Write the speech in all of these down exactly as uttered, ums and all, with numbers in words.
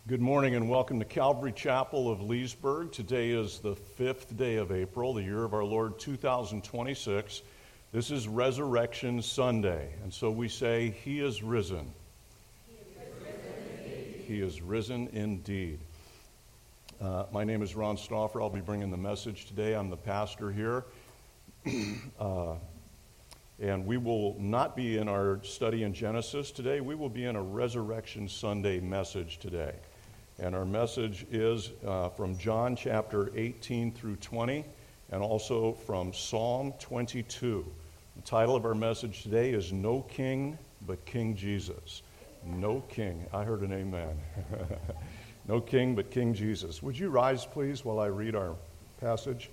Good morning and welcome to Calvary Chapel of Leesburg. Today is the fifth day of April, the year of our Lord two thousand twenty-six. This is Resurrection Sunday, and so we say, He is risen. He is risen indeed. He is risen indeed. Uh, my name is Ron Stauffer. I'll be bringing the message today. I'm the pastor here. uh, and we will not be in our study in Genesis today. We will be in a Resurrection Sunday message today. And our message is uh, from John chapter eighteen through twenty, and also from Psalm twenty-two. The title of our message today is No King But King Jesus. No King. I heard an amen. No King but King Jesus. Would you rise, please, while I read our passage?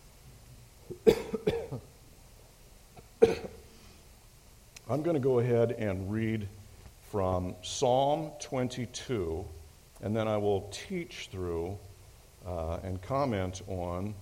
I'm going to go ahead and read from Psalm twenty-two. And then I will teach through uh, and comment on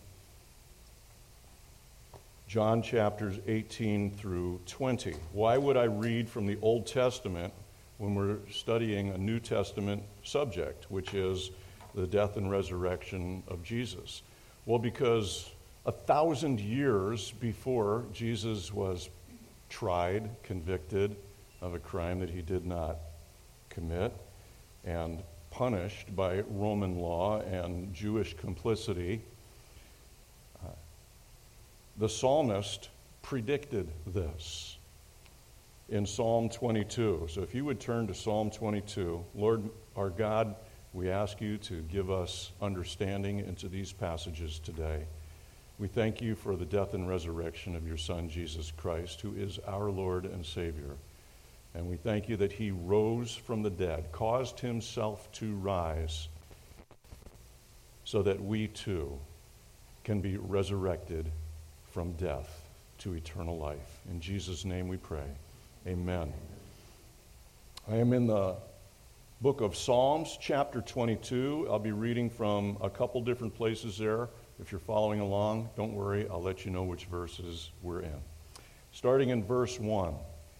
John chapters eighteen through twenty. Why would I read from the Old Testament when we're studying a New Testament subject, which is the death and resurrection of Jesus? Well, because a thousand years before Jesus was tried, convicted of a crime that he did not commit, and punished by Roman law and Jewish complicity, uh, the psalmist predicted this in Psalm twenty-two. So if you would turn to Psalm twenty-two, Lord our God, we ask you to give us understanding into these passages today. We thank you for the death and resurrection of your Son, Jesus Christ, who is our Lord and Savior. And we thank you that he rose from the dead, caused himself to rise, so that we too can be resurrected from death to eternal life. In Jesus' name we pray. Amen. I am in the book of Psalms, chapter twenty-two. I'll be reading from a couple different places there. If you're following along, don't worry, I'll let you know which verses we're in. Starting in verse one.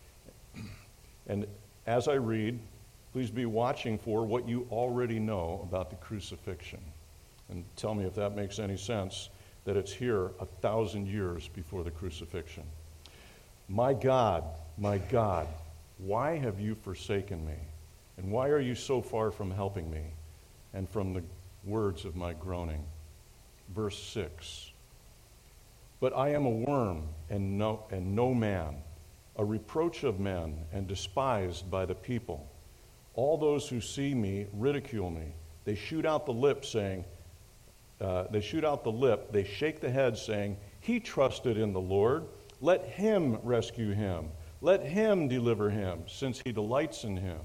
And as I read, please be watching for what you already know about the crucifixion. And tell me if that makes any sense, that it's here a thousand years before the crucifixion. My God, my God, why have you forsaken me? And why are you so far from helping me and from the words of my groaning? Verse six. But I am a worm and no, and no man, a reproach of men and despised by the people. All those who see me ridicule me. They shoot out the lip saying, uh, they shoot out the lip, they shake the head saying, he trusted in the Lord. Let him rescue him. Let him deliver him, since he delights in him.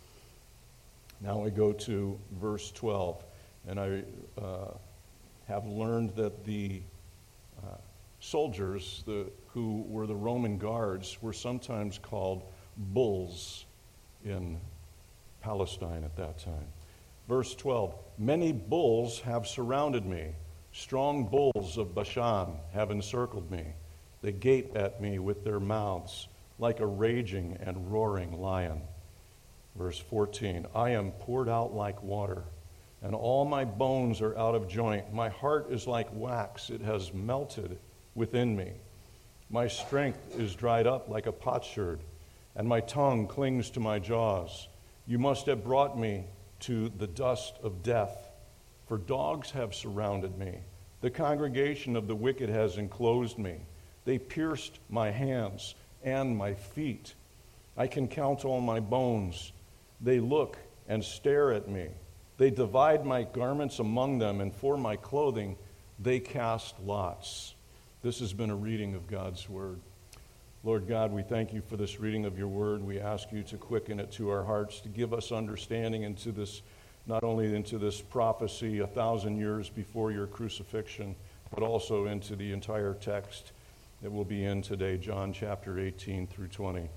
Now we go to verse twelve, and I uh, have learned that the uh, soldiers the, who were the Roman guards were sometimes called bulls in Palestine at that time. Verse twelve, many bulls have surrounded me. Strong bulls of Bashan have encircled me. They gape at me with their mouths like a raging and roaring lion. Verse fourteen, I am poured out like water, and all my bones are out of joint. My heart is like wax. It has melted within me. My strength is dried up like a potsherd, and my tongue clings to my jaws. You must have brought me to the dust of death, for dogs have surrounded me. The congregation of the wicked has enclosed me. They pierced my hands and my feet. I can count all my bones. They look and stare at me. They divide my garments among them, and for my clothing they cast lots. This has been a reading of God's Word. Lord God, we thank you for this reading of your Word. We ask you to quicken it to our hearts, to give us understanding into this, not only into this prophecy a thousand years before your crucifixion, but also into the entire text that we'll be in today, John chapter eighteen through twenty.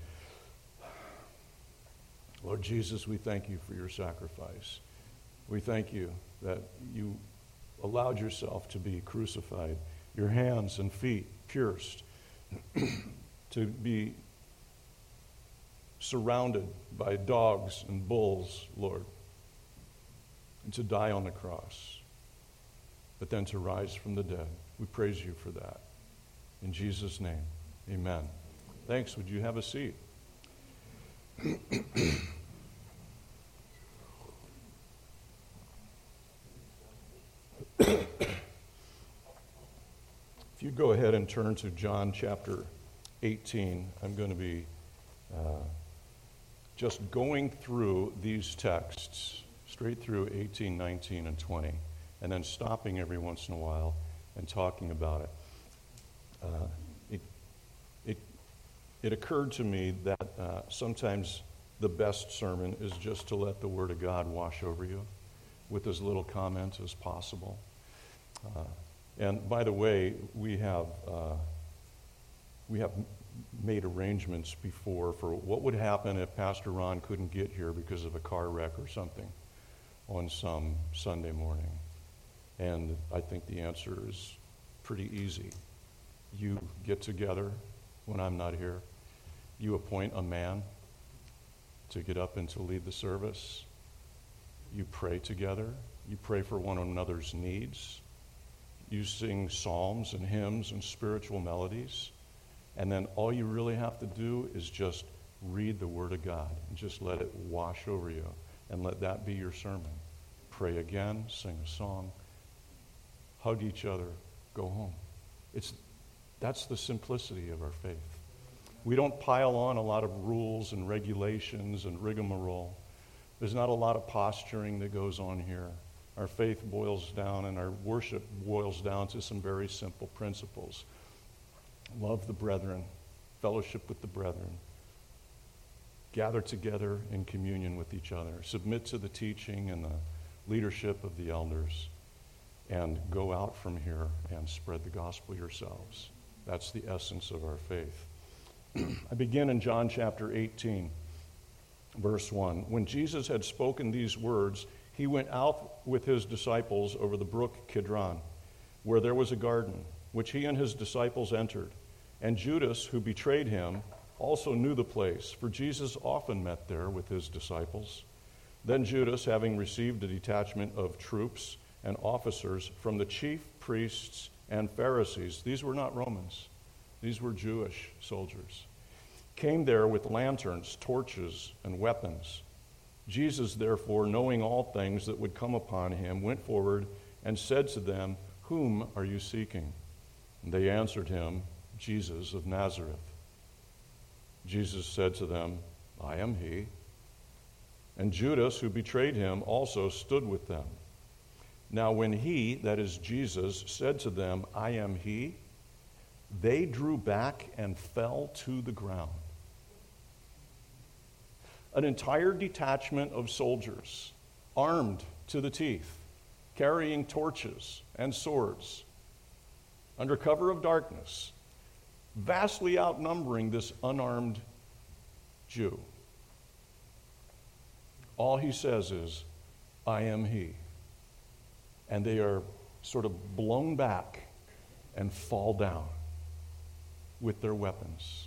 Lord Jesus, we thank you for your sacrifice. We thank you that you allowed yourself to be crucified, your hands and feet pierced, to be surrounded by dogs and bulls, Lord. and to die on the cross, but then to rise from the dead. We praise you for that. In Jesus' name, amen. Thanks. Would you have a seat? If you go ahead and turn to John chapter eighteen, I'm going to be uh, just going through these texts, straight through eighteen, nineteen, and twenty, and then stopping every once in a while and talking about it. Uh, it, it, it occurred to me that uh, sometimes the best sermon is just to let the Word of God wash over you with as little comment as possible. Uh, and by the way, we have uh, we have made arrangements before for what would happen if Pastor Ron couldn't get here because of a car wreck or something on some Sunday morning. And I think the answer is pretty easy. You get together when I'm not here. You appoint a man to get up and to lead the service. You pray together. You pray for one another's needs. You sing psalms and hymns and spiritual melodies. And then all you really have to do is just read the Word of God and just let it wash over you and let that be your sermon. Pray again, sing a song, hug each other, go home. It's that's the simplicity of our faith. We don't pile on a lot of rules and regulations and rigmarole. There's not a lot of posturing that goes on here. Our faith boils down and our worship boils down to some very simple principles. Love the brethren, fellowship with the brethren, gather together in communion with each other, submit to the teaching and the leadership of the elders, and go out from here and spread the gospel yourselves. That's the essence of our faith. I begin in John chapter eighteen, verse one. When Jesus had spoken these words, he went out with his disciples over the brook Kidron, where there was a garden, which he and his disciples entered. And Judas, who betrayed him, also knew the place, for Jesus often met there with his disciples. Then Judas, having received a detachment of troops and officers from the chief priests and Pharisees, these were not Romans, these were Jewish soldiers, came there with lanterns, torches, and weapons. Jesus, therefore, knowing all things that would come upon him, went forward and said to them, "Whom are you seeking?" And they answered him, "Jesus of Nazareth." Jesus said to them, "I am he." And Judas, who betrayed him, also stood with them. Now when he, that is Jesus, said to them, "I am he," they drew back and fell to the ground. An entire detachment of soldiers, armed to the teeth, carrying torches and swords, under cover of darkness, vastly outnumbering this unarmed Jew. All he says is, "I am he." And they are sort of blown back and fall down with their weapons.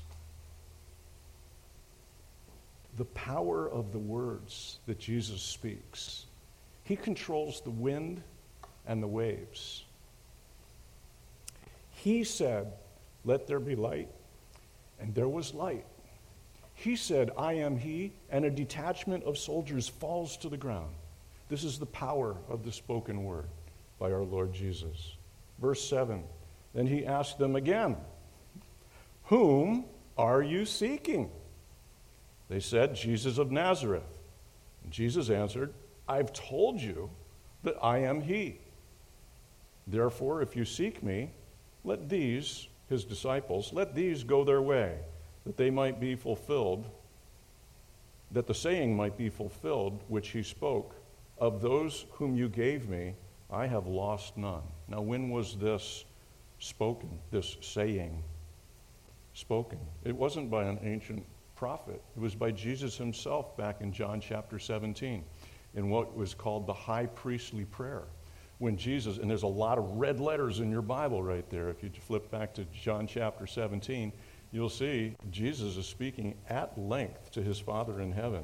The power of the words that Jesus speaks. He controls the wind and the waves. He said, "Let there be light," and there was light. He said, "I am he," and a detachment of soldiers falls to the ground. This is the power of the spoken word by our Lord Jesus. Verse seven, then he asked them again, "Whom are you seeking?" They said, "Jesus of Nazareth." And Jesus answered, "I've told you that I am he. Therefore, if you seek me, let these," his disciples, "let these go their way, that they might be fulfilled, that the saying might be fulfilled which he spoke, of those whom you gave me, I have lost none." Now, when was this spoken, this saying spoken? It wasn't by an ancient prophet. It was by Jesus himself back in John chapter seventeen, in what was called the high priestly prayer. When Jesus, and there's a lot of red letters in your Bible right there. If you flip back to John chapter seventeen, you'll see Jesus is speaking at length to his Father in heaven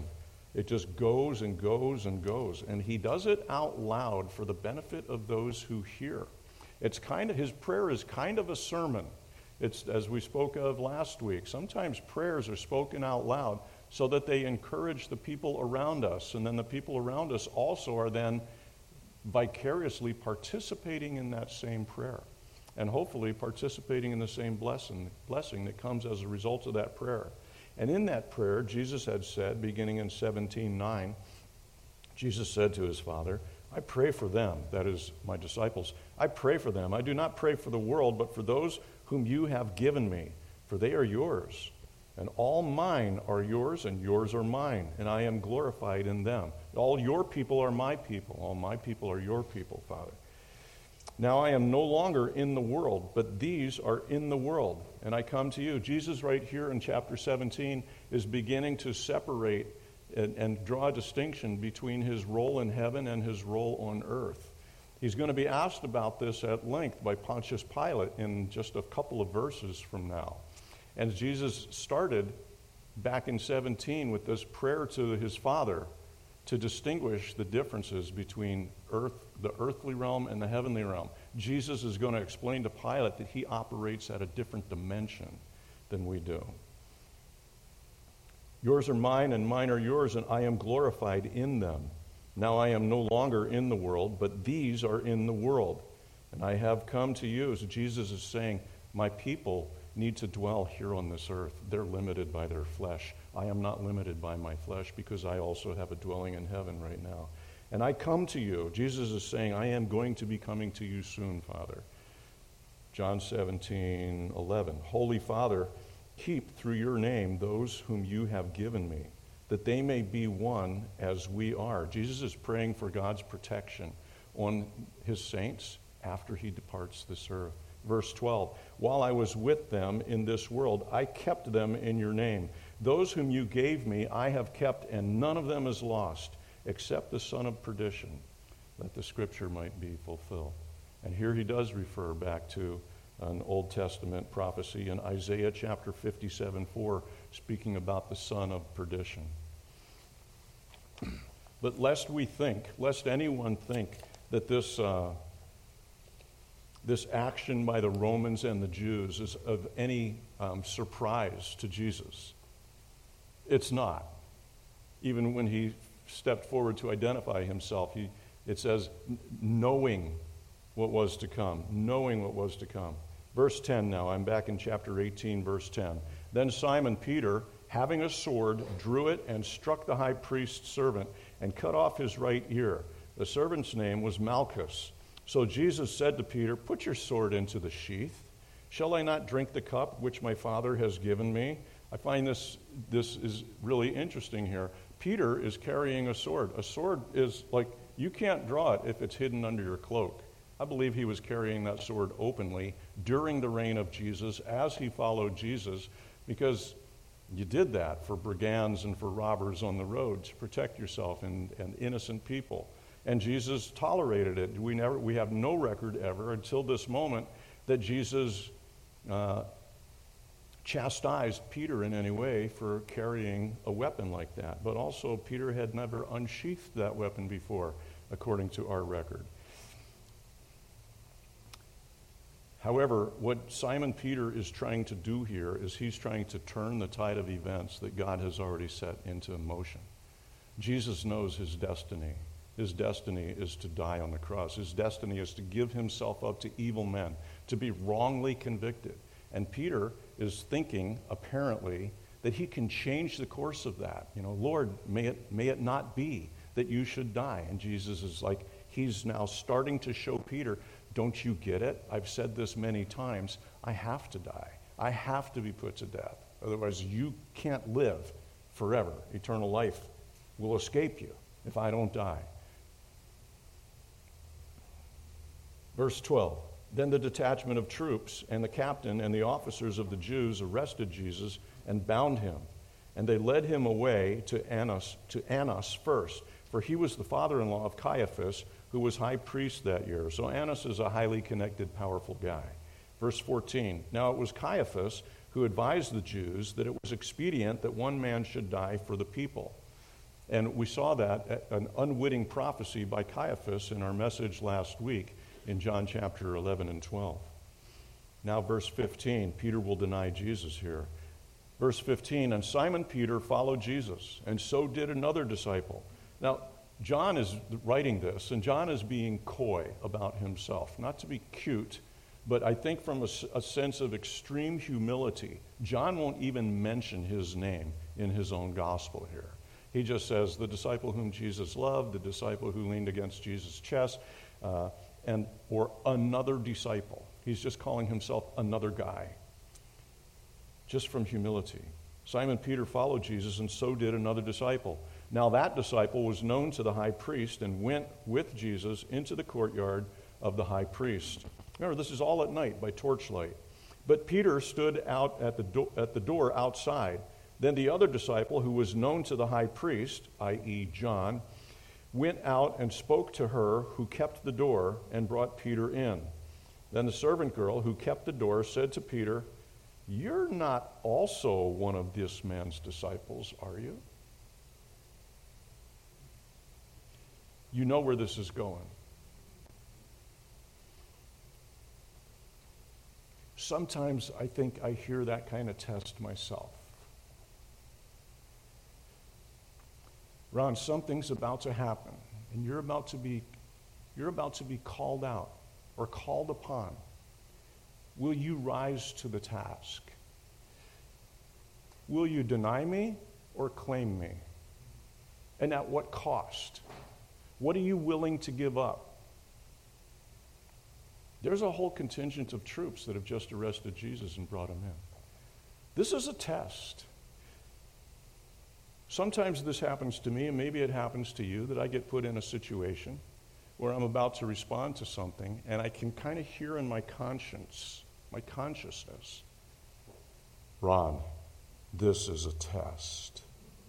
It just goes and goes and goes. And he does it out loud for the benefit of those who hear. It's kind of, his prayer is kind of a sermon. It's, as we spoke of last week, sometimes prayers are spoken out loud so that they encourage the people around us. And then the people around us also are then vicariously participating in that same prayer. And hopefully participating in the same blessing, blessing that comes as a result of that prayer. And in that prayer, Jesus had said, beginning in seventeen nine, Jesus said to his Father, I pray for them, that is, my disciples. I pray for them. I do not pray for the world, but for those whom you have given me, for they are yours. And all mine are yours, and yours are mine, and I am glorified in them. All your people are my people. All my people are your people, Father. Now I am no longer in the world, but these are in the world, and I come to you. Jesus right here in chapter seventeen is beginning to separate and, and draw a distinction between his role in heaven and his role on earth. He's going to be asked about this at length by Pontius Pilate in just a couple of verses from now. And Jesus started back in seventeen with this prayer to his Father to distinguish the differences between earth, the earthly realm and the heavenly realm. Jesus is going to explain to Pilate that he operates at a different dimension than we do. Yours are mine, and mine are yours, and I am glorified in them. Now I am no longer in the world, but these are in the world. And I have come to you. So Jesus is saying, my people need to dwell here on this earth. They're limited by their flesh. I am not limited by my flesh because I also have a dwelling in heaven right now. And I come to you. Jesus is saying, I am going to be coming to you soon, Father. John seventeen eleven. Holy Father, keep through your name those whom you have given me, that they may be one as we are. Jesus is praying for God's protection on his saints after he departs this earth. Verse twelve, while I was with them in this world, I kept them in your name. Those whom you gave me, I have kept, and none of them is lost, except the son of perdition, that the scripture might be fulfilled. And here he does refer back to an Old Testament prophecy in Isaiah chapter fifty-seven four, speaking about the son of perdition. But lest we think, lest anyone think that this uh, this action by the Romans and the Jews is of any um, surprise to Jesus. It's not. Even when he stepped forward to identify himself, he, it says, knowing what was to come, knowing what was to come. Verse ten now, I'm back in chapter eighteen, verse ten. Then Simon Peter, having a sword, drew it and struck the high priest's servant and cut off his right ear. The servant's name was Malchus. So Jesus said to Peter, put your sword into the sheath. Shall I not drink the cup which my Father has given me? I find this, this is really interesting here. Peter is carrying a sword. A sword is like, you can't draw it if it's hidden under your cloak. I believe he was carrying that sword openly during the reign of Jesus as he followed Jesus, because you did that for brigands and for robbers on the road to protect yourself and, and innocent people. And Jesus tolerated it. We never, we have no record ever until this moment that Jesus uh, chastised Peter in any way for carrying a weapon like that. But also, Peter had never unsheathed that weapon before, according to our record. However, what Simon Peter is trying to do here is he's trying to turn the tide of events that God has already set into motion. Jesus knows his destiny. His destiny is to die on the cross. His destiny is to give himself up to evil men, to be wrongly convicted. And Peter is thinking, apparently, that he can change the course of that. You know, Lord, may it, may it not be that you should die. And Jesus is like, he's now starting to show Peter, don't you get it? I've said this many times. I have to die. I have to be put to death. Otherwise, you can't live forever. Eternal life will escape you if I don't die. Verse twelve, then the detachment of troops and the captain and the officers of the Jews arrested Jesus and bound him. And they led him away to Annas, to Annas first, for he was the father-in-law of Caiaphas, who was high priest that year. So Annas is a highly connected, powerful guy. Verse fourteen, now it was Caiaphas who advised the Jews that it was expedient that one man should die for the people. And we saw that, an unwitting prophecy by Caiaphas in our message last week in John chapter eleven and twelve. Now verse fifteen, Peter will deny Jesus here. Verse fifteen, and Simon Peter followed Jesus, and so did another disciple. Now, John is writing this, and John is being coy about himself, not to be cute, but I think from a, a sense of extreme humility. John won't even mention his name in his own gospel here. He just says, the disciple whom Jesus loved, the disciple who leaned against Jesus' chest, uh, and or another disciple. He's just calling himself another guy, just from humility. Simon Peter followed Jesus, and so did another disciple. Now that disciple was known to the high priest and went with Jesus into the courtyard of the high priest. Remember, this is all at night by torchlight. But Peter stood out at the, do- at the door outside. Then the other disciple, who was known to the high priest, that is. John, went out and spoke to her who kept the door and brought Peter in. Then the servant girl who kept the door said to Peter, "You're not also one of this man's disciples, are you?" You know where this is going. Sometimes I think I hear that kind of test myself. Ron, something's about to happen, and you're about to be you're about to be called out or called upon. Will you rise to the task? Will you deny me or claim me? And at what cost? What are you willing to give up? There's a whole contingent of troops that have just arrested Jesus and brought him in. This is a test. Sometimes this happens to me, and maybe it happens to you, that I get put in a situation where I'm about to respond to something, and I can kind of hear in my conscience, my consciousness, Ron, this is a test.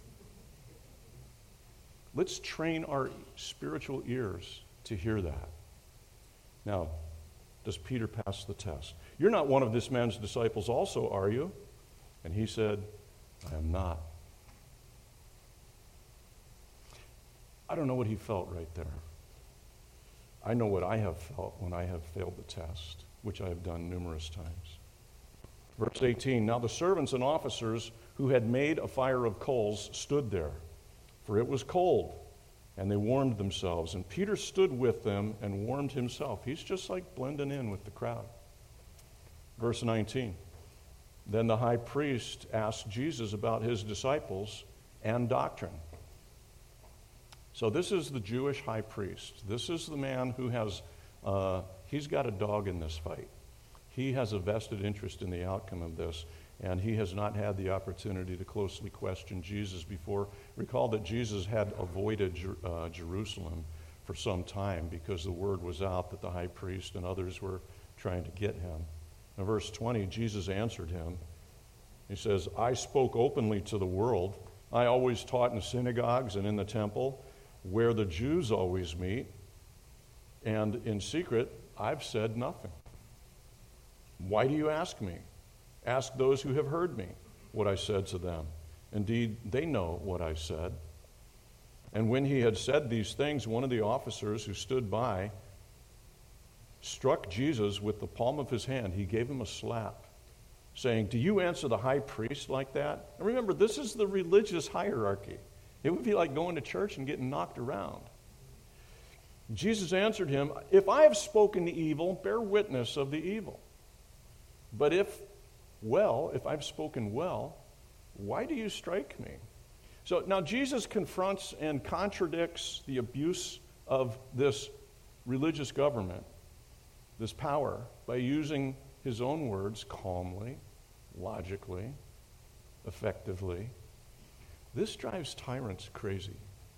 Let's train our spiritual ears to hear that. Now, does Peter pass the test? You're not one of this man's disciples also, are you? And he said, I am not. I don't know what he felt right there. I know what I have felt when I have failed the test, which I have done numerous times. Verse eighteen, now the servants and officers who had made a fire of coals stood there, for it was cold, and they warmed themselves. And Peter stood with them and warmed himself. He's just like blending in with the crowd. Verse nineteen, then the high priest asked Jesus about his disciples and doctrine. So this is the Jewish high priest. This is the man who has, uh, he's got a dog in this fight. He has a vested interest in the outcome of this, and he has not had the opportunity to closely question Jesus before. Recall that Jesus had avoided Jer- uh, Jerusalem for some time because the word was out that the high priest and others were trying to get him. In verse twenty, Jesus answered him. He says, I spoke openly to the world. I always taught in the synagogues and in the temple, where the Jews always meet, and in secret, I've said nothing. Why do you ask me? Ask those who have heard me what I said to them. Indeed, they know what I said. And when he had said these things, one of the officers who stood by struck Jesus with the palm of his hand. He gave him a slap, saying, do you answer the high priest like that? And remember, this is the religious hierarchy. It would be like going to church and getting knocked around. Jesus answered him, if I have spoken evil, bear witness of the evil. But if, well, if I've spoken well, why do you strike me? So now Jesus confronts and contradicts the abuse of this religious government, this power, by using his own words calmly, logically, effectively. This drives tyrants crazy.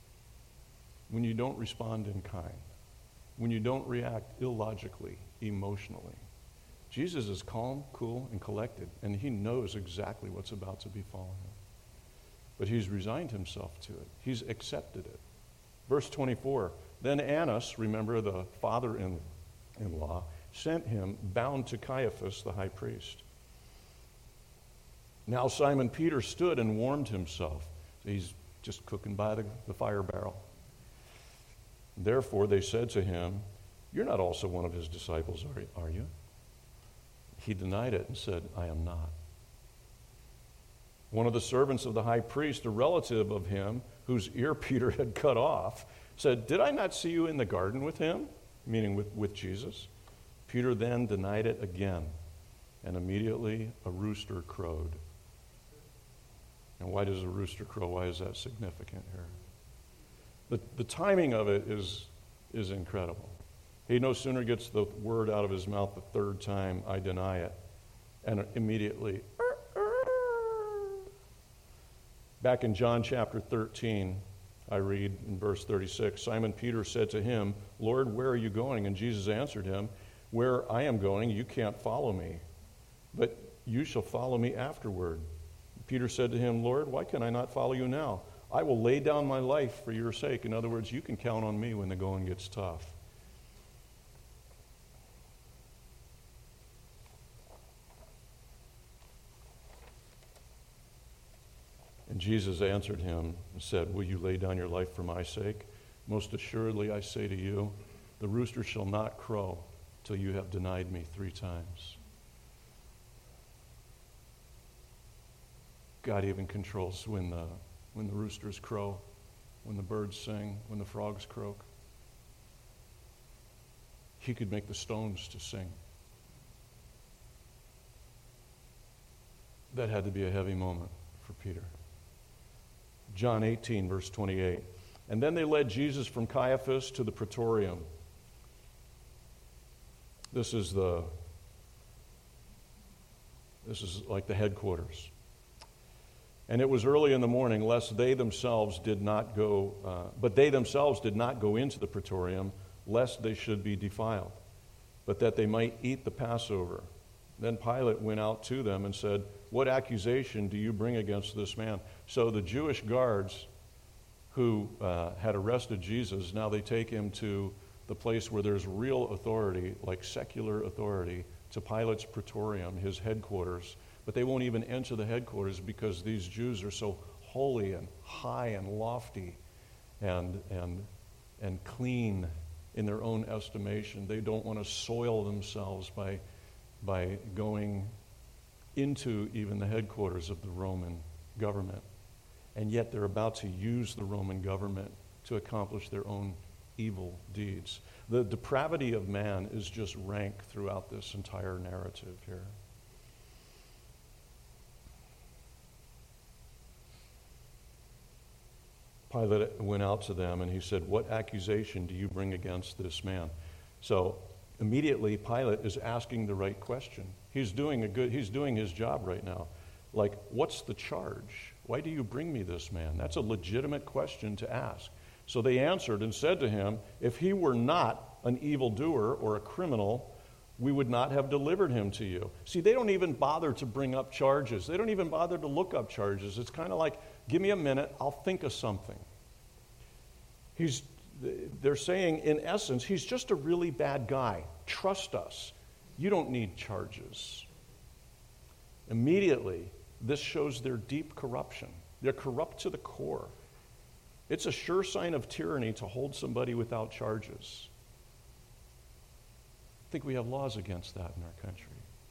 When you don't respond in kind, when you don't react illogically, emotionally. Jesus is calm, cool, and collected, and he knows exactly what's about to befall him. But he's resigned himself to it. He's accepted it. Verse twenty-four, then Annas, remember the father-in-law, sent him bound to Caiaphas, the high priest. Now Simon Peter stood and warmed himself. He's just cooking by the, the fire barrel. Therefore, they said to him, "You're not also one of his disciples, are, are you?" He denied it and said, "I am not." One of the servants of the high priest, a relative of him, whose ear Peter had cut off, said, "Did I not see you in the garden with him?" Meaning with, with Jesus. Peter then denied it again, and immediately a rooster crowed. And why does a rooster crow? Why is that significant here? The, the timing of it is, is incredible. He no sooner gets the word out of his mouth the third time, "I deny it," and immediately, back in John chapter thirteen, I read in verse thirty-six, Simon Peter said to him, "Lord, where are you going?" And Jesus answered him, "Where I am going, you can't follow me, but you shall follow me afterward." Peter said to him, "Lord, why can I not follow you now? I will lay down my life for your sake." In other words, you can count on me when the going gets tough. And Jesus answered him and said, "Will you lay down your life for my sake? Most assuredly I say to you, the rooster shall not crow till you have denied me three times." God even controls when the, when the roosters crow, when the birds sing, when the frogs croak. He could make the stones to sing. That had to be a heavy moment for Peter. John eighteen, verse twenty-eight. And then they led Jesus from Caiaphas to the praetorium. This is the, this is like the headquarters. And it was early in the morning, lest they themselves did not go, uh, but they themselves did not go into the praetorium, lest they should be defiled, but that they might eat the Passover. Then Pilate went out to them and said, "What accusation do you bring against this man?" So the Jewish guards who uh, had arrested Jesus, now they take him to the place where there's real authority, like secular authority, to Pilate's praetorium, his headquarters. But they won't even enter the headquarters because these Jews are so holy and high and lofty and, and, and clean in their own estimation. They don't want to soil themselves by, by going into even the headquarters of the Roman government. And yet they're about to use the Roman government to accomplish their own evil deeds. The depravity of man is just rank throughout this entire narrative here. Pilate went out to them and he said, "What accusation do you bring against this man?" So immediately Pilate is asking the right question. He's doing a good, he's doing his job right now. Like, what's the charge? Why do you bring me this man? That's a legitimate question to ask. So they answered and said to him, "If he were not an evildoer or a criminal, we would not have delivered him to you." See, they don't even bother to bring up charges. They don't even bother to look up charges. It's kind of like, give me a minute, I'll think of something. He's, they're saying, in essence, he's just a really bad guy. Trust us. You don't need charges. Immediately, this shows their deep corruption. They're corrupt to the core. It's a sure sign of tyranny to hold somebody without charges. I think we have laws against that in our country.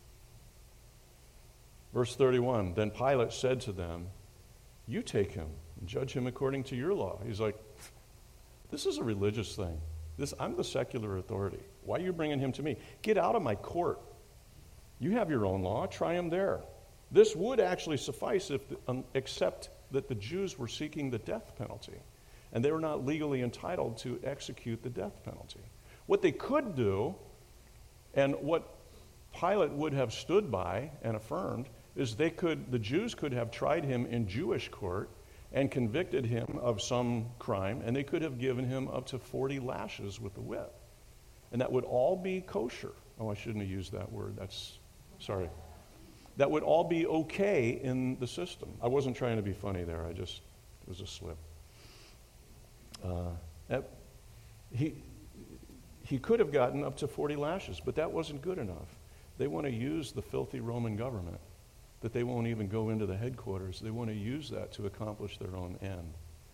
Verse thirty-one, then Pilate said to them, "You take him and judge him according to your law." He's like, this is a religious thing. This, I'm the secular authority. Why are you bringing him to me? Get out of my court. You have your own law. Try him there. This would actually suffice if, the, um, except that the Jews were seeking the death penalty, and they were not legally entitled to execute the death penalty. What they could do, and what Pilate would have stood by and affirmed, is they could, the Jews could have tried him in Jewish court and convicted him of some crime, and they could have given him up to forty lashes with the whip. And that would all be kosher. Oh, I shouldn't have used that word. That's, sorry. That would all be okay in the system. I wasn't trying to be funny there. I just, it was a slip. Uh, that, he, he could have gotten up to forty lashes, but that wasn't good enough. They want to use the filthy Roman government, that they won't even go into the headquarters. They want to use that to accomplish their own end.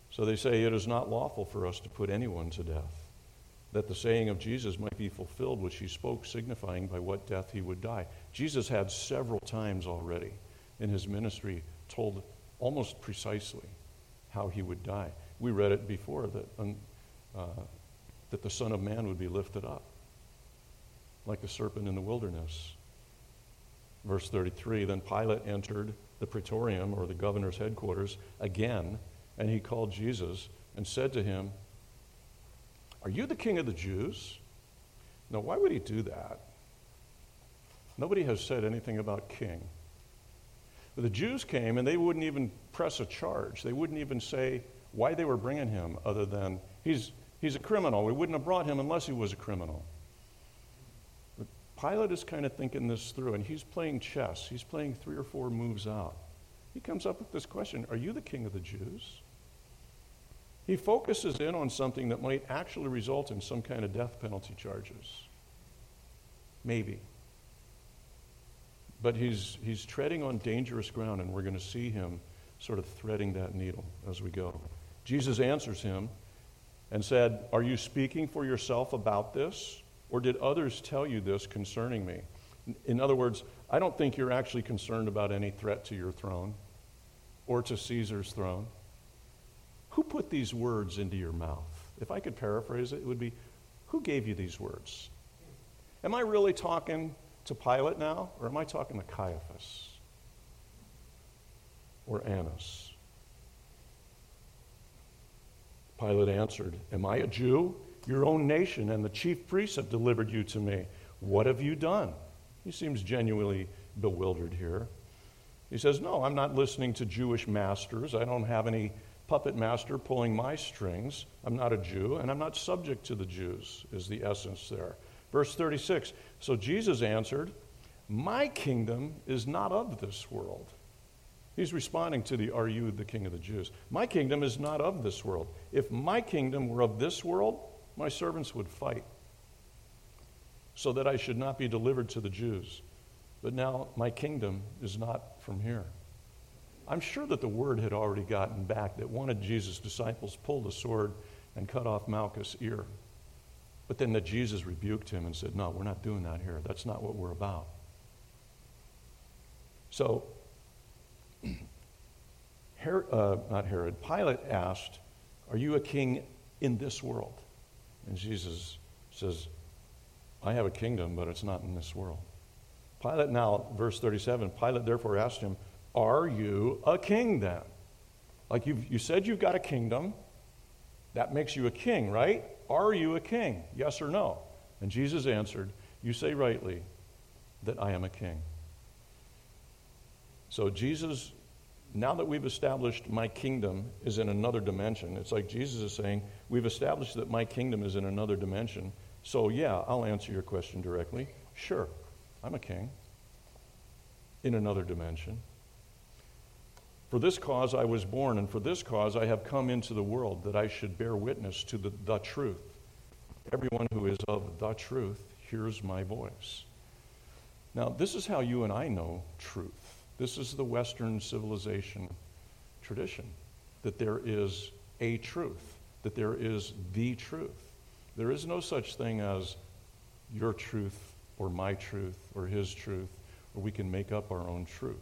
So they say, it is not lawful for us to put anyone to death, that the saying of Jesus might be fulfilled, which he spoke, signifying by what death he would die. Jesus had several times already in his ministry told almost precisely how he would die. We read it before, that, um, uh, that the Son of Man would be lifted up like the serpent in the wilderness. Verse thirty-three, then Pilate entered the praetorium, or the governor's headquarters, again, and he called Jesus and said to him, are you the king of the Jews? Now, why would he do that? Nobody has said anything about king. But the Jews came, and they wouldn't even press a charge. They wouldn't even say why they were bringing him, other than, he's, he's a criminal. We wouldn't have brought him unless he was a criminal. But Pilate is kind of thinking this through, and he's playing chess. He's playing three or four moves out. He comes up with this question, are you the king of the Jews? He focuses in on something that might actually result in some kind of death penalty charges. Maybe. But he's he's treading on dangerous ground, and we're going to see him sort of threading that needle as we go. Jesus answers him and said, are you speaking for yourself about this, or did others tell you this concerning me? In other words, I don't think you're actually concerned about any threat to your throne or to Caesar's throne. Who put these words into your mouth? If I could paraphrase it, it would be, who gave you these words? Am I really talking to Pilate now, or am I talking to Caiaphas or Annas? Pilate answered, am I a Jew? Your own nation and the chief priests have delivered you to me. What have you done? He seems genuinely bewildered here. He says, no, I'm not listening to Jewish masters. I don't have any puppet master pulling my strings. I'm not a Jew, and I'm not subject to the Jews, is the essence there. Verse thirty-six, so Jesus answered, my kingdom is not of this world. He's responding to the, are you the king of the Jews? My kingdom is not of this world. If my kingdom were of this world, my servants would fight, so that I should not be delivered to the Jews. But now my kingdom is not from here. I'm sure that the word had already gotten back that one of Jesus' disciples pulled a sword and cut off Malchus' ear. But then that Jesus rebuked him and said, no, we're not doing that here. That's not what we're about. So, Herod, uh, not Herod, Pilate asked, are you a king in this world? And Jesus says, I have a kingdom, but it's not in this world. Pilate now, verse thirty-seven, Pilate therefore asked him, are you a king then? Like you've, you said you've got a kingdom. That makes you a king, right? Are you a king? Yes or no? And Jesus answered, you say rightly that I am a king. So Jesus, now that we've established my kingdom is in another dimension, it's like Jesus is saying, we've established that my kingdom is in another dimension. So yeah, I'll answer your question directly. Sure, I'm a king in another dimension. For this cause I was born, and for this cause I have come into the world, that I should bear witness to the, the truth. Everyone who is of the truth hears my voice. Now, this is how you and I know truth. This is the Western civilization tradition, that there is a truth, that there is the truth. There is no such thing as your truth or my truth or his truth, or we can make up our own truth.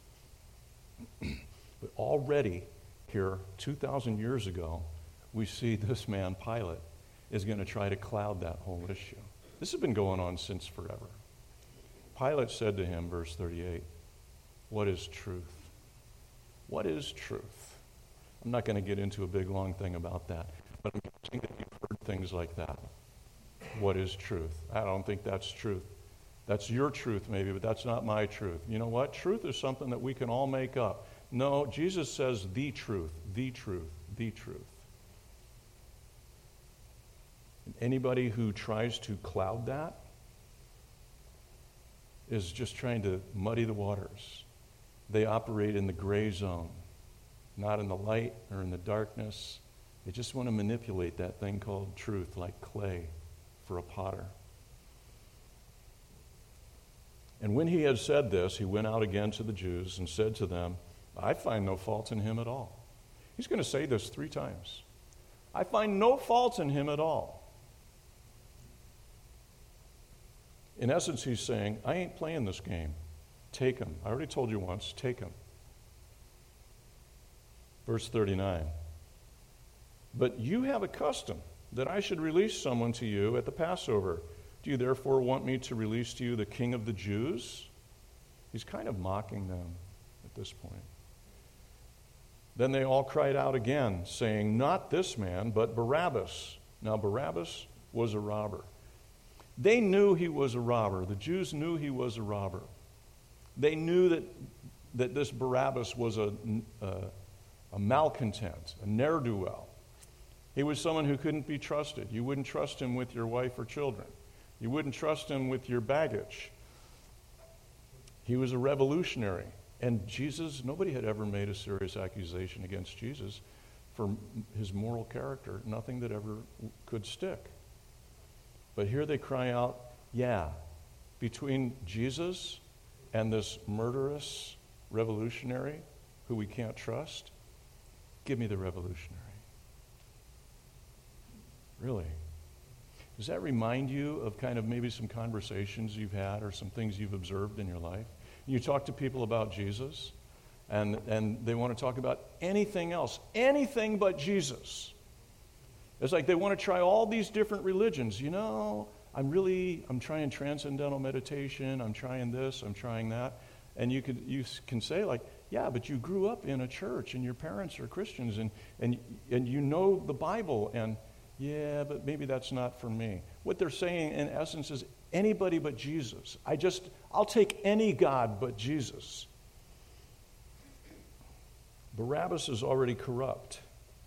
But already here, two thousand years ago, we see this man, Pilate, is going to try to cloud that whole issue. This has been going on since forever. Pilate said to him, verse thirty-eight, what is truth? What is truth? I'm not going to get into a big, long thing about that, but I'm guessing that you've heard things like that. What is truth? I don't think that's truth. That's your truth maybe, but that's not my truth. You know what? Truth is something that we can all make up. No, Jesus says the truth, the truth, the truth. And anybody who tries to cloud that is just trying to muddy the waters. They operate in the gray zone, not in the light or in the darkness. They just want to manipulate that thing called truth like clay for a potter. And when he had said this, he went out again to the Jews and said to them, I find no fault in him at all. He's going to say this three times. I find no fault in him at all. In essence, he's saying, I ain't playing this game. Take him. I already told you once, take him. Verse thirty-nine. But you have a custom that I should release someone to you at the Passover. Do you therefore want me to release to you the King of the Jews? He's kind of mocking them at this point. Then they all cried out again, saying, not this man, but Barabbas. Now Barabbas was a robber. They knew he was a robber. The Jews knew he was a robber. They knew that, that this Barabbas was a, a, a malcontent, a ne'er-do-well. He was someone who couldn't be trusted. You wouldn't trust him with your wife or children. You wouldn't trust him with your baggage. He was a revolutionary. And Jesus, nobody had ever made a serious accusation against Jesus for his moral character. Nothing that ever could stick. But here they cry out, yeah, between Jesus and this murderous revolutionary who we can't trust, give me the revolutionary. Really? Does that remind you of kind of maybe some conversations you've had or some things you've observed in your life? You talk to people about Jesus, and, and they want to talk about anything else, anything but Jesus. It's like they want to try all these different religions. You know, I'm really, I'm trying transcendental meditation, I'm trying this, I'm trying that. And you could, you can say like, yeah, but you grew up in a church and your parents are Christians and, and, and you know the Bible, and yeah, but maybe that's not for me. What they're saying in essence is anybody but Jesus. I just, I'll take any God but Jesus. Barabbas is already corrupt.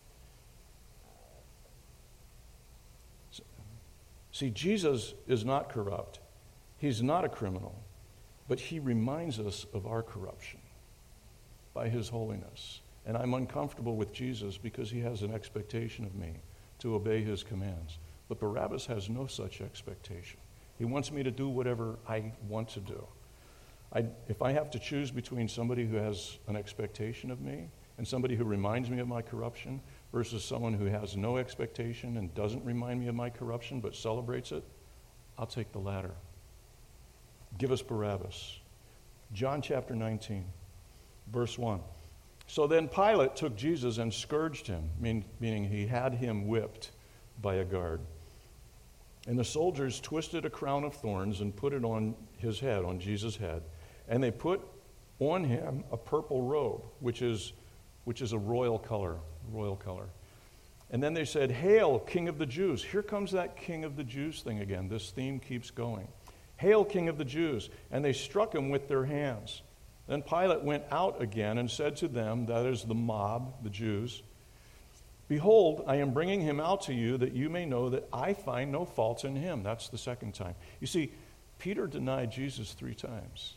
See, Jesus is not corrupt. He's not a criminal. But he reminds us of our corruption by his holiness. And I'm uncomfortable with Jesus because he has an expectation of me to obey his commands. But Barabbas has no such expectation. He wants me to do whatever I want to do. I, if I have to choose between somebody who has an expectation of me and somebody who reminds me of my corruption versus someone who has no expectation and doesn't remind me of my corruption but celebrates it, I'll take the latter. Give us Barabbas. John chapter nineteen, verse one. So then Pilate took Jesus and scourged him, mean, meaning he had him whipped by a guard. And the soldiers twisted a crown of thorns and put it on his head, on Jesus' head. And they put on him a purple robe, which is, which is a royal color, royal color. And then they said, "Hail, King of the Jews." Here comes that King of the Jews thing again. This theme keeps going. "Hail, King of the Jews." And they struck him with their hands. Then Pilate went out again and said to them, that is the mob, the Jews, "Behold, I am bringing him out to you that you may know that I find no fault in him." That's the second time. You see, Peter denied Jesus three times.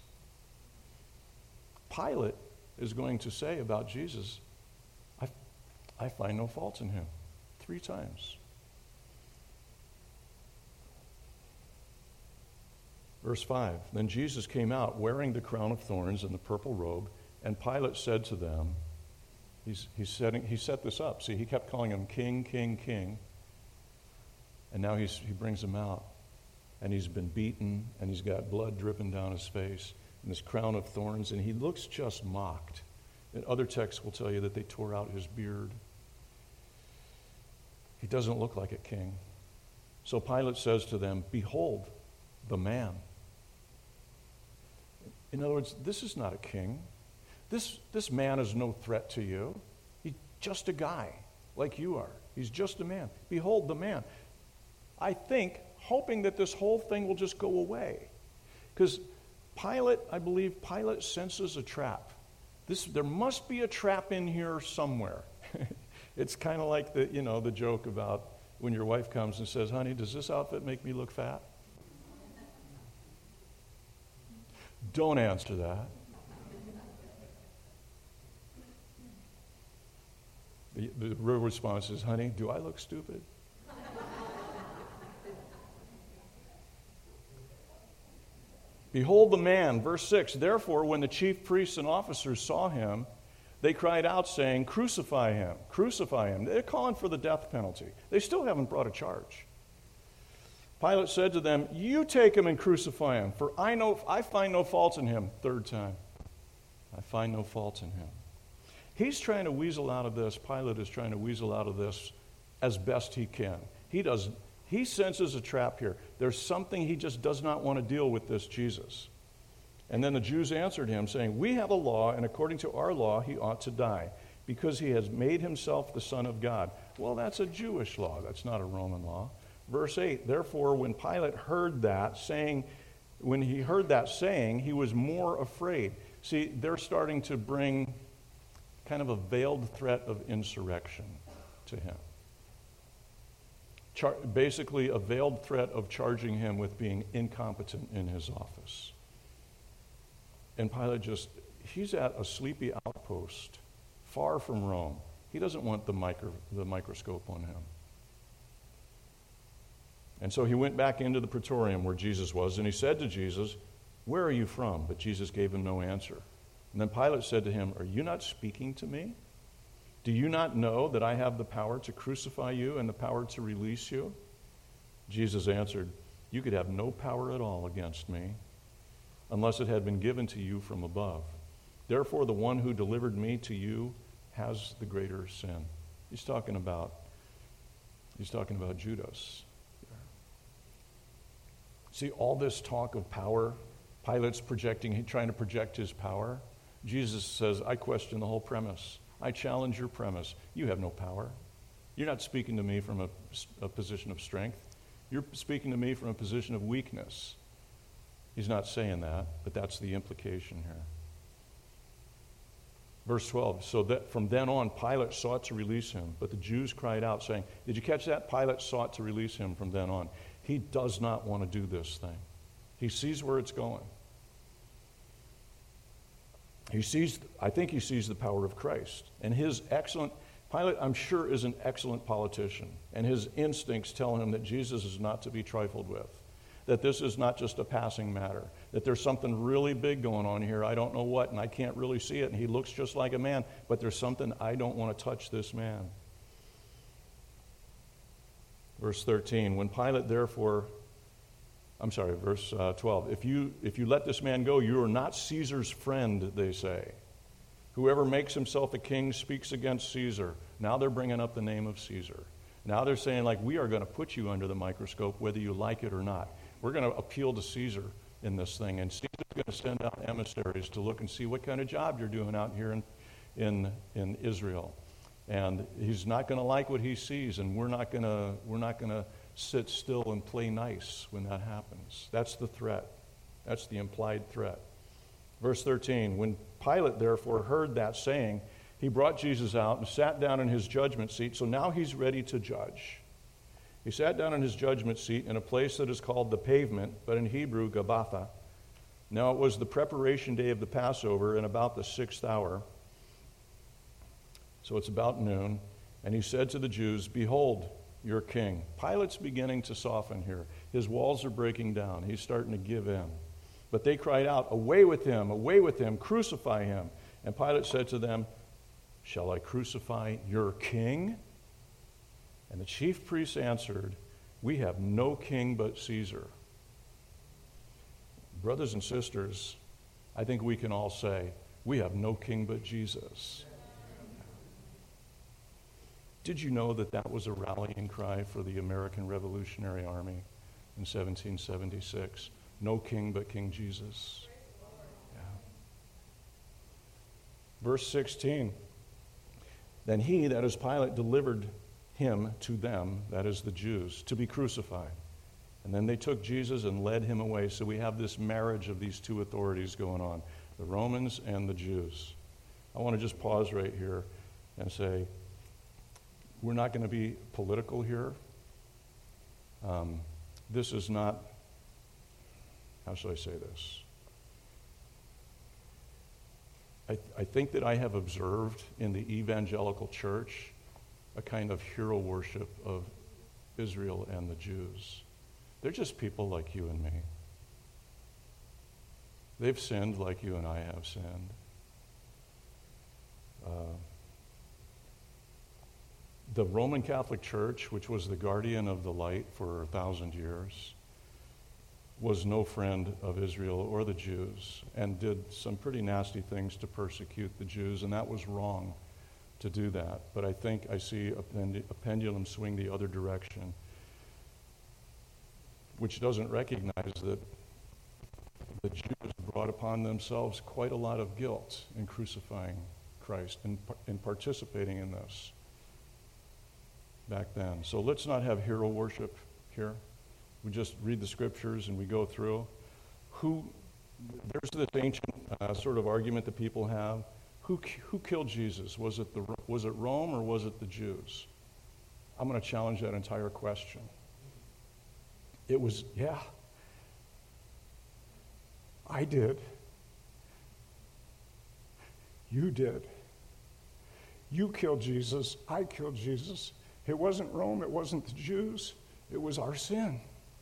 Pilate is going to say about Jesus, I, I find no fault in him. Three times. Verse five, then Jesus came out wearing the crown of thorns and the purple robe, and Pilate said to them, he's, he's setting, he set this up. See, he kept calling him king, king, king, and now he's, he brings him out, and he's been beaten, and he's got blood dripping down his face, and this crown of thorns, and he looks just mocked. And other texts will tell you that they tore out his beard. He doesn't look like a king. So Pilate says to them, "Behold, the man." In other words, this is not a king. This, this man is no threat to you. He's just a guy like you are. He's just a man. Behold the man. I think, hoping that this whole thing will just go away. Because Pilate, I believe, Pilate senses a trap. This, there must be a trap in here somewhere. It's kind of like the, you know, the joke about when your wife comes and says, "Honey, does this outfit make me look fat?" Don't answer that. The, the real response is, "Honey, do I look stupid?" Behold the man, verse six, therefore when the chief priests and officers saw him, They cried out saying, "Crucify him, crucify him." They're calling for the death penalty. They still haven't brought a charge. Pilate said to them, "You take him and crucify him, for I know I find no fault in him." Third time. I find no fault in him. He's trying to weasel out of this. Pilate is trying to weasel out of this as best he can. He does. He senses a trap here. There's something he just does not want to deal with this Jesus. And then the Jews answered him, saying, "We have a law, and according to our law he ought to die, because he has made himself the Son of God." Well, that's a Jewish law. That's not a Roman law. Verse eight, therefore, when Pilate heard that saying, when he heard that saying, he was more afraid. See, they're starting to bring kind of a veiled threat of insurrection to him. Char- basically, a veiled threat of charging him with being incompetent in his office. And Pilate just, he's at a sleepy outpost, far from Rome. He doesn't want the, micro, the microscope on him. And so he went back into the praetorium where Jesus was, and he said to Jesus, "Where are you from?" But Jesus gave him no answer. And then Pilate said to him, "Are you not speaking to me? Do you not know that I have the power to crucify you and the power to release you?" Jesus answered, "You could have no power at all against me, unless it had been given to you from above. Therefore, the one who delivered me to you has the greater sin." He's talking about, he's talking about Judas. See, all this talk of power, Pilate's projecting, trying to project his power. Jesus says, "I question the whole premise. I challenge your premise. You have no power. You're not speaking to me from a, a position of strength. You're speaking to me from a position of weakness." He's not saying that, but that's the implication here. Verse twelve, so that from then on Pilate sought to release him, but the Jews cried out, saying, did you catch that? Pilate sought to release him from then on. He does not want to do this thing. He sees where it's going. He sees, I think he sees the power of Christ. And his excellent, Pilate, I'm sure, is an excellent politician. And his instincts tell him that Jesus is not to be trifled with. That this is not just a passing matter. That there's something really big going on here. I don't know what, and I can't really see it. And he looks just like a man. But there's something, I don't want to touch this man. Verse thirteen, when Pilate therefore, I'm sorry, verse uh, twelve, if you, if you let this man go, you are not Caesar's friend, they say. Whoever makes himself a king speaks against Caesar. Now they're bringing up the name of Caesar. Now they're saying, like, we are going to put you under the microscope whether you like it or not. We're going to appeal to Caesar in this thing, and Caesar's going to send out emissaries to look and see what kind of job you're doing out here in, in, in Israel. And he's not going to like what he sees, and we're not going to we're not going to sit still and play nice when that happens. That's the threat. That's the implied threat. Verse thirteen, when Pilate therefore heard that saying, he brought Jesus out and sat down in his judgment seat. So now he's ready to judge. He sat down in his judgment seat in a place that is called the Pavement, but in Hebrew, Gabbatha. Now it was the preparation day of the Passover, and about the sixth hour. So it's about noon. And he said to the Jews, behold, your king. Pilate's beginning to soften here. His walls are breaking down. He's starting to give in. But they cried out, away with him, away with him, crucify him. And Pilate said to them, shall I crucify your king? And the chief priests answered, we have no king but Caesar. Brothers and sisters, I think we can all say, we have no king but Jesus. Did you know that that was a rallying cry for the American Revolutionary Army in seventeen seventy-six? No king but King Jesus. Yeah. Verse sixteen. Then he, that is Pilate, delivered him to them, that is the Jews, to be crucified. And then they took Jesus and led him away. So we have this marriage of these two authorities going on, the Romans and the Jews. I want to just pause right here and say, we're not going to be political here. Um, this is not, how should I say this? I, I think that I have observed in the evangelical church a kind of hero worship of Israel and the Jews. They're just people like you and me. They've sinned like you and I have sinned. Uh, the Roman Catholic Church, which was the guardian of the light for a thousand years, was no friend of Israel or the Jews and did some pretty nasty things to persecute the Jews, and that was wrong to do that. But I think I see a, pend- a pendulum swing the other direction, which doesn't recognize that the Jews brought upon themselves quite a lot of guilt in crucifying Christ and in participating in this back then. So let's not have hero worship here. We just read the scriptures and we go through. Who? There's this ancient uh, sort of argument that people have. Who who killed Jesus? Was it the was it Rome or was it the Jews? I'm going to challenge that entire question. It was, yeah. I did. You did. You killed Jesus. I killed Jesus. It wasn't Rome. It wasn't the Jews. It was our sin.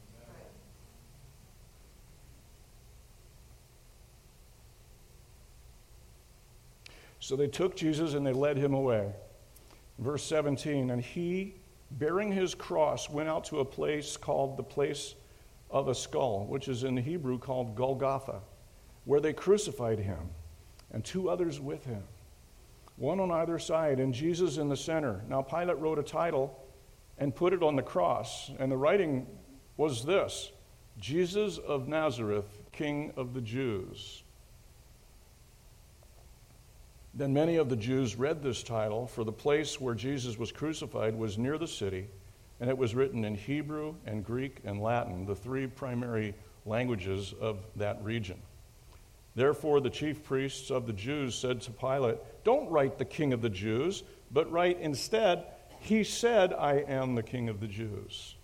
So they took Jesus and they led him away. Verse seventeen, and he, bearing his cross, went out to a place called the place of a skull, which is in the Hebrew called Golgotha, where they crucified him, and two others with him, one on either side, and Jesus in the center. Now Pilate wrote a title and put it on the cross, and the writing was this: Jesus of Nazareth, King of the Jews. Then many of the Jews read this title, for the place where Jesus was crucified was near the city, and it was written in Hebrew and Greek and Latin, the three primary languages of that region. Therefore the chief priests of the Jews said to Pilate, "Don't write the King of the Jews, but write instead, 'He said, I am the King of the Jews.'"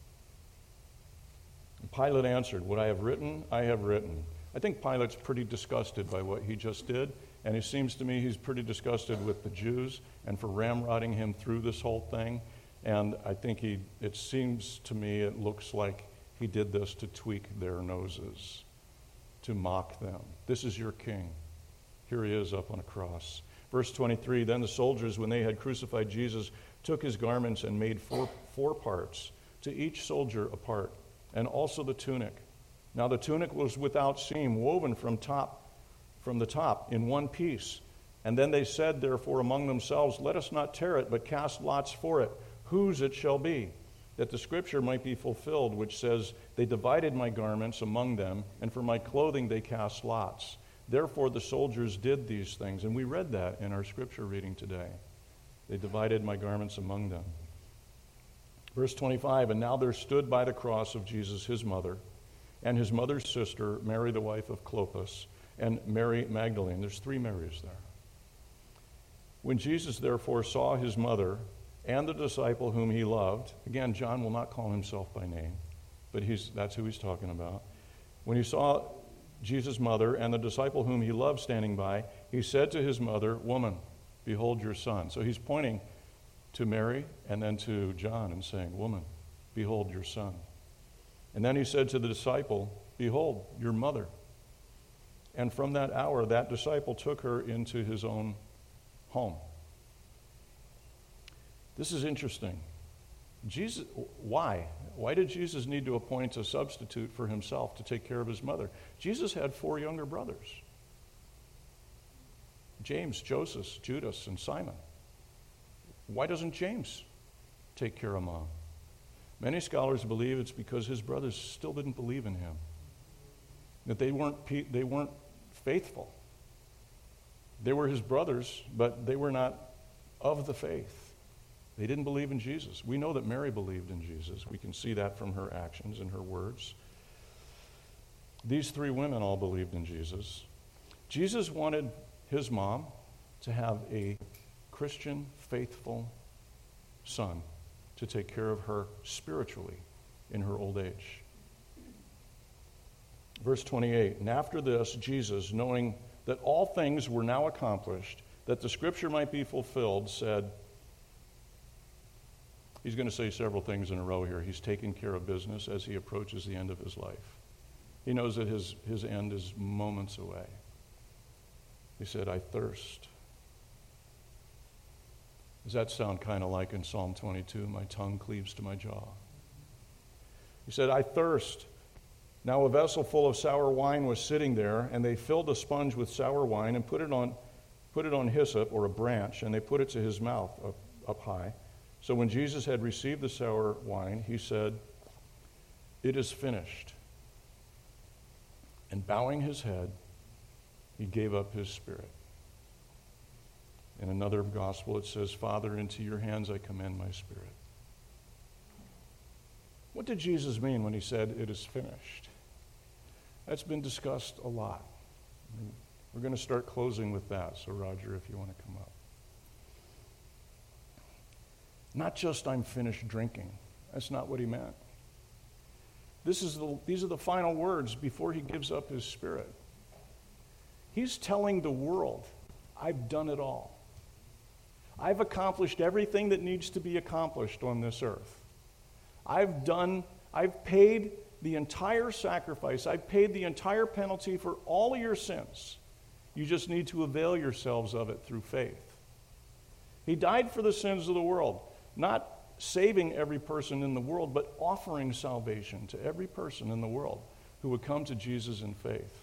And Pilate answered, "What I have written, I have written." I think Pilate's pretty disgusted by what he just did. And it seems to me he's pretty disgusted with the Jews and for ramrodding him through this whole thing. And I think he, it seems to me, it looks like he did this to tweak their noses, to mock them. This is your king. Here he is up on a cross. Verse twenty-three, then the soldiers, when they had crucified Jesus, took his garments and made four, four parts, to each soldier a part, and also the tunic. Now the tunic was without seam, woven from top from the top in one piece. And then they said, therefore, among themselves, let us not tear it, but cast lots for it, whose it shall be, that the scripture might be fulfilled, which says, they divided my garments among them, and for my clothing they cast lots. Therefore the soldiers did these things. And we read that in our scripture reading today. They divided my garments among them. Verse twenty-five, and now there stood by the cross of Jesus his mother, and his mother's sister, Mary the wife of Clopas, and Mary Magdalene. There's three Marys there. When Jesus therefore saw his mother and the disciple whom he loved, again, John will not call himself by name, but he's, that's who he's talking about. When he saw Jesus' mother and the disciple whom he loved standing by, he said to his mother, "Woman, behold your son." So he's pointing to Mary and then to John and saying, "Woman, behold your son." And then he said to the disciple, "Behold your mother." And from that hour, that disciple took her into his own home. This is interesting. Jesus, why? Why did Jesus need to appoint a substitute for himself to take care of his mother? Jesus had four younger brothers: James, Joseph, Judas, and Simon. Why doesn't James take care of mom? Many scholars believe it's because his brothers still didn't believe in him, that they weren't they weren't faithful. They were his brothers, but they were not of the faith. They didn't believe in Jesus. We know that Mary believed in Jesus. We can see that from her actions and her words. These three women all believed in Jesus. Jesus wanted his mom to have a Christian, faithful son to take care of her spiritually in her old age. Verse twenty-eight, and after this, Jesus, knowing that all things were now accomplished, that the scripture might be fulfilled, said, he's going to say several things in a row here. He's taking care of business as he approaches the end of his life. He knows that his, his end is moments away. He said, "I thirst." Does that sound kind of like in Psalm twenty-two, my tongue cleaves to my jaw? He said, I thirst. Now a vessel full of sour wine was sitting there, and they filled a sponge with sour wine and put it on, put it on hyssop, or a branch, and they put it to his mouth up, up high. So when Jesus had received the sour wine, he said, it is finished. And bowing his head, he gave up his spirit. In another gospel, it says, Father, into your hands I commend my spirit. What did Jesus mean when he said, it is finished? That's been discussed a lot. We're going to start closing with that, so Roger, if you want to come up. Not just I'm finished drinking. That's not what he meant. This is the, these are the final words before he gives up his spirit. He's telling the world, I've done it all. I've accomplished everything that needs to be accomplished on this earth. I've done, I've paid the entire sacrifice. I've paid the entire penalty for all of your sins. You just need to avail yourselves of it through faith. He died for the sins of the world, not saving every person in the world, but offering salvation to every person in the world who would come to Jesus in faith.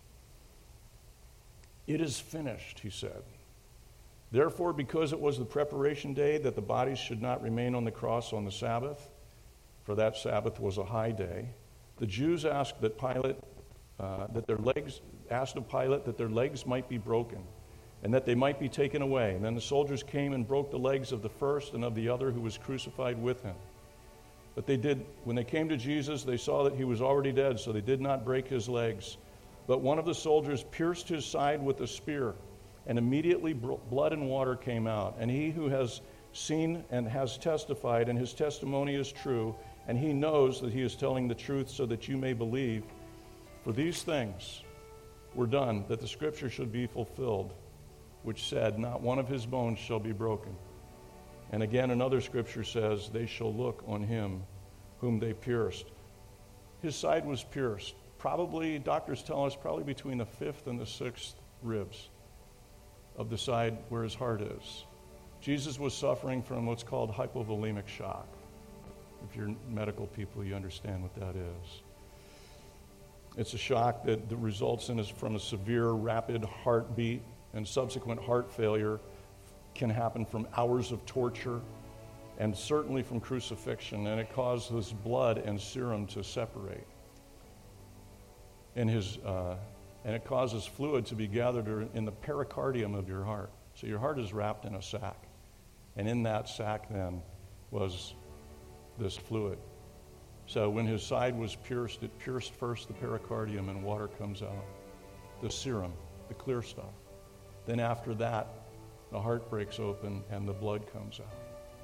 It is finished, he said. Therefore, because it was the preparation day that the bodies should not remain on the cross on the Sabbath, for that Sabbath was a high day, the Jews asked that Pilate, uh, that their legs, asked of Pilate that their legs might be broken, and that they might be taken away. And then the soldiers came and broke the legs of the first and of the other who was crucified with him. But they did, when they came to Jesus, they saw that he was already dead, so they did not break his legs. But one of the soldiers pierced his side with a spear, and immediately blood and water came out. And he who has seen and has testified, and his testimony is true, and he knows that he is telling the truth so that you may believe. For these things were done, that the scripture should be fulfilled, which said, not one of his bones shall be broken. And again, another scripture says, they shall look on him whom they pierced. His side was pierced. Probably, doctors tell us, probably between the fifth and the sixth ribs of the side where his heart is. Jesus was suffering from what's called hypovolemic shock. If you're medical people, you understand what that is. It's a shock that, that results in a, from a severe, rapid heartbeat, and subsequent heart failure can happen from hours of torture and certainly from crucifixion, and it causes blood and serum to separate. And, his, uh, and it causes fluid to be gathered in the pericardium of your heart. So your heart is wrapped in a sac. And in that sac then was this fluid. So when his side was pierced, it pierced first the pericardium and water comes out. The serum, the clear stuff. Then after that, the heart breaks open and the blood comes out.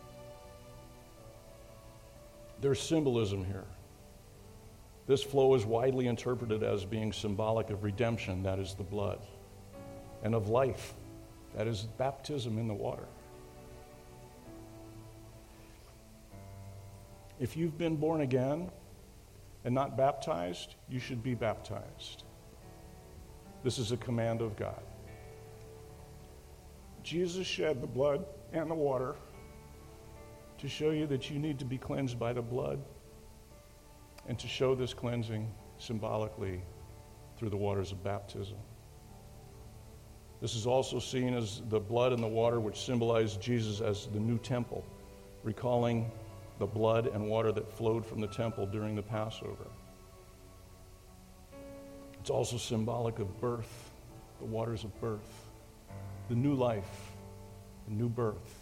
There's symbolism here. This flow is widely interpreted as being symbolic of redemption, that is the blood, and of life, that is baptism in the water. If you've been born again and not baptized, you should be baptized. This is a command of God. Jesus shed the blood and the water to show you that you need to be cleansed by the blood, and to show this cleansing symbolically through the waters of baptism. This is also seen as the blood and the water, which symbolize Jesus as the new temple, recalling the blood and water that flowed from the temple during the Passover. It's also symbolic of birth, the waters of birth, the new life, the new birth.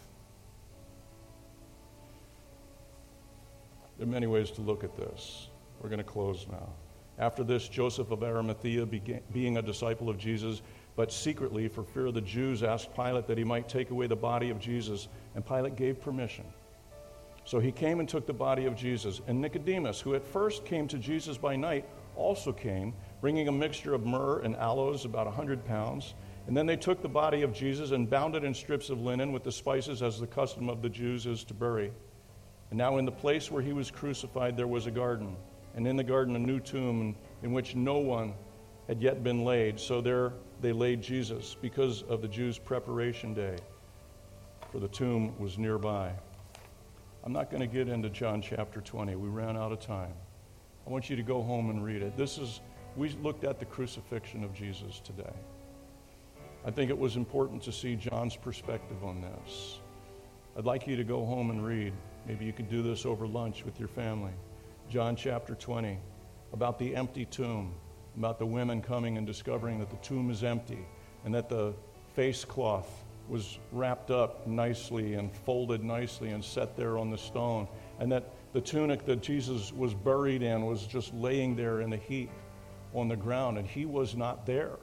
There are many ways to look at this. We're going to close now. After this, Joseph of Arimathea, began, being a disciple of Jesus, but secretly for fear of the Jews, asked Pilate that he might take away the body of Jesus, and Pilate gave permission. So he came and took the body of Jesus. And Nicodemus, who at first came to Jesus by night, also came, bringing a mixture of myrrh and aloes, about a hundred pounds. And then they took the body of Jesus and bound it in strips of linen with the spices, as the custom of the Jews is to bury. And now in the place where he was crucified there was a garden, and in the garden a new tomb in which no one had yet been laid. So there they laid Jesus because of the Jews' preparation day. for the tomb was nearby. I'm not going to get into John chapter twenty. We ran out of time. I want you to go home and read it. This is, we looked at the crucifixion of Jesus today. I think it was important to see John's perspective on this. I'd like you to go home and read. Maybe you could do this over lunch with your family. John chapter twenty, about the empty tomb, about the women coming and discovering that the tomb is empty and that the face cloth was wrapped up nicely and folded nicely and set there on the stone, and that the tunic that Jesus was buried in was just laying there in a heap on the ground, and he was not there.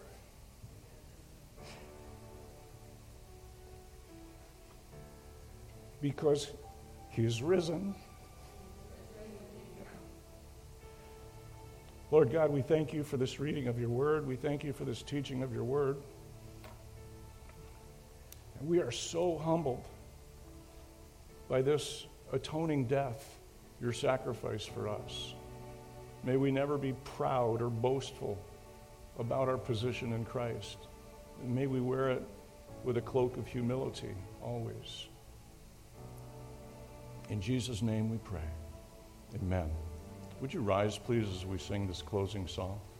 Because he's risen. Lord God, we thank you for this reading of your word. We thank you for this teaching of your word. And we are so humbled by this atoning death, your sacrifice for us. May we never be proud or boastful about our position in Christ. And may we wear it with a cloak of humility always. In Jesus' name we pray. Amen. Would you rise, please, as we sing this closing song?